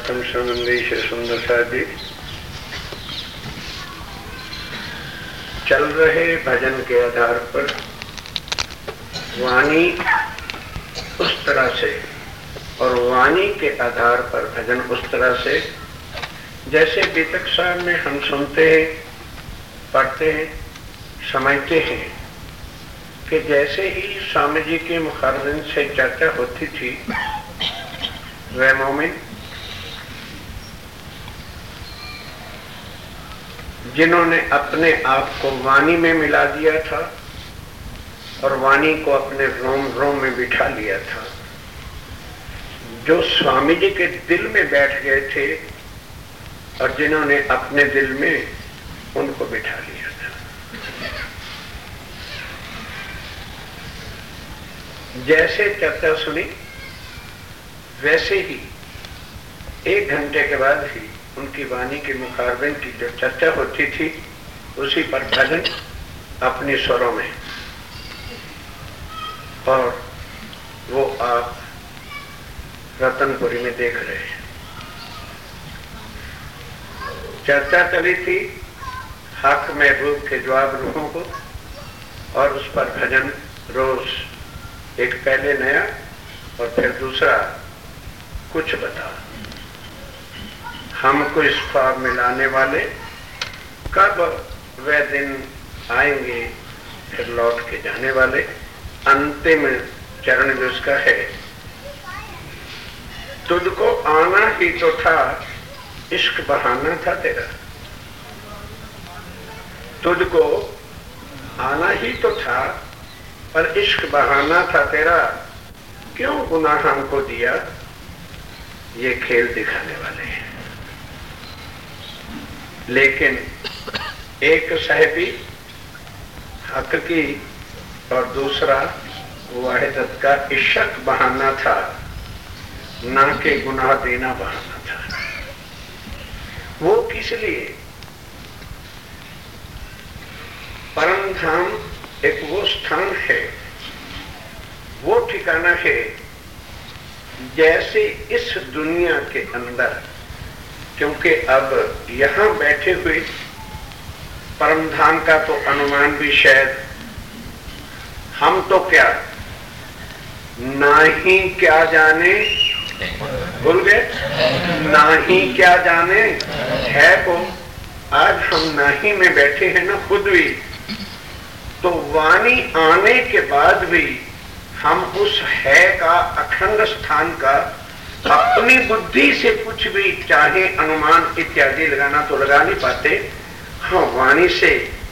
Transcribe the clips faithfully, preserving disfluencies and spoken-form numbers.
सत्संग संबंधी श्री सुंदर साहब जी चल रहे भजन के आधार पर वाणी उस तरह से और वाणी के आधार पर भजन उस तरह से जैसे बीतक साहब में हम सुनते हैं, पढ़ते हैं, समझते हैं कि जैसे ही स्वामी जी के मुखारबिन से चर्चा होती थी वह मोमिन जिन्होंने अपने आप को वाणी में मिला दिया था और वाणी को अपने रोम रोम में बिठा लिया था, जो स्वामी जी के दिल में बैठ गए थे और जिन्होंने अपने दिल में उनको बिठा लिया था। जैसे चर्चा सुनी वैसे ही एक घंटे के बाद ही उनकी वाणी के मुखारबिन की जो चर्चा होती थी उसी पर भजन अपने स्वरों में, और वो आप रतनपुरी में देख रहे हैं। चर्चा चली थी हक महबूब के जवाब रूहों को, और उस पर भजन रोज एक पहले नया और फिर दूसरा कुछ बता, हमको इस ख्वाब में लाने वाले, कब वह दिन आएंगे फिर लौट के जाने वाले। अंतिम चरण जो उसका है, तुझको आना ही तो था, इश्क बहाना था तेरा। तुझको आना ही तो था पर इश्क बहाना था तेरा, क्यों गुनाह हमको दिया, ये खेल दिखाने वाले हैं। लेकिन एक साहिबी हक की और दूसरा वाहिदत का इश्क बहाना था, ना कि गुनाह देना बहाना था। वो किस लिए? परम धाम एक वो स्थान है, वो ठिकाना है जैसे इस दुनिया के अंदर, क्योंकि अब यहां बैठे हुए परम धाम का तो अनुमान भी शायद हम तो क्या ना ही क्या जाने, भूल गए, ना ही क्या जाने है को। आज हम ना ही में बैठे हैं ना खुद भी, तो वाणी आने के बाद भी हम उस है का अखंड स्थान का अपनी बुद्धि से कुछ भी चाहे अनुमान इत्यादि लगाना तो लगा नहीं पाते। हाँ, वाणी से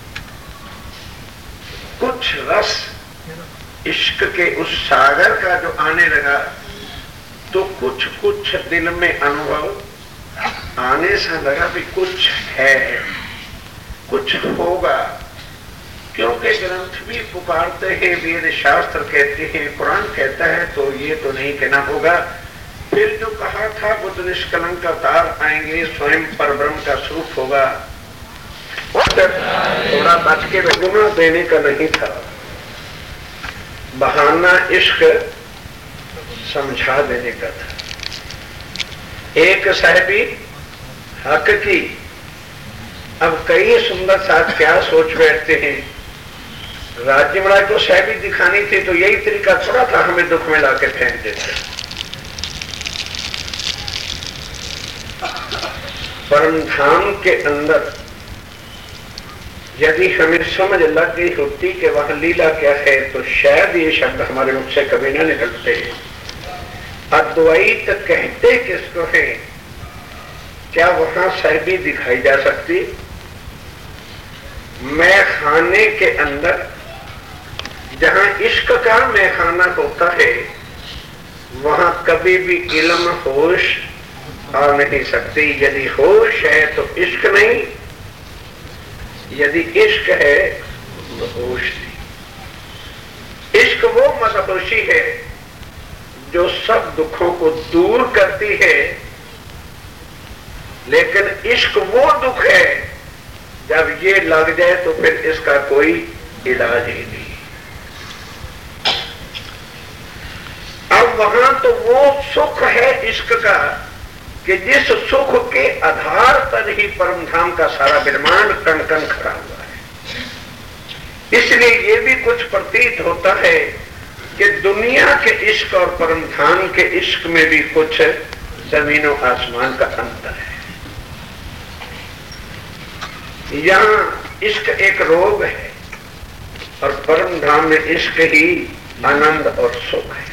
कुछ रस इश्क के उस सागर का जो आने लगा तो कुछ कुछ दिल में अनुभव आने सा लगा भी कुछ है, कुछ होगा। क्योंकि ग्रंथ भी पुकारते हैं, वेद शास्त्र कहते हैं, कुरान कहता है, तो ये तो नहीं कहना होगा। फिर जो कहा था बुद्ध निष्कलंक अवतार आएंगे, स्वयं परब्रह्म का स्वरूप होगा, थोड़ा बच के गुना देने का नहीं था, बहाना इश्क समझा देने का था। एक साहिबी हक की, अब कई सुंदर साथ क्या सोच बैठते हैं, राज्य महाराज को साहिबी दिखानी थी तो यही तरीका थोड़ा था हमें दुख में लाके फेंक देते। परम धाम के अंदर यदि हमें समझ लग गई होती कि वह लीला क्या है तो शायद ये शब्द हमारे मुख से कभी ना निकलते। अद्वैत कहते किसको है? क्या वहां साहिबी दिखाई जा सकती? मैं खाने के अंदर जहां इश्क का मैं खाना होता है वहां कभी भी इल्म होश आ नहीं सकती। यदि होश है तो इश्क नहीं, यदि इश्क है तो होश नहीं। इश्क वो मदहोशी है जो सब दुखों को दूर करती है, लेकिन इश्क वो दुख है जब ये लग जाए तो फिर इसका कोई इलाज ही नहीं। अब वहां तो वो सुख है इश्क का कि जिस सुख के आधार पर ही परम धाम का सारा ब्रह्मांड कण कण खड़ा हुआ है। इसलिए ये भी कुछ प्रतीत होता है कि दुनिया के इश्क और परम धाम के इश्क में भी कुछ जमीनों आसमान का अंतर है। यहाँ इश्क एक रोग है और परम धाम में इश्क ही आनंद और सुख है।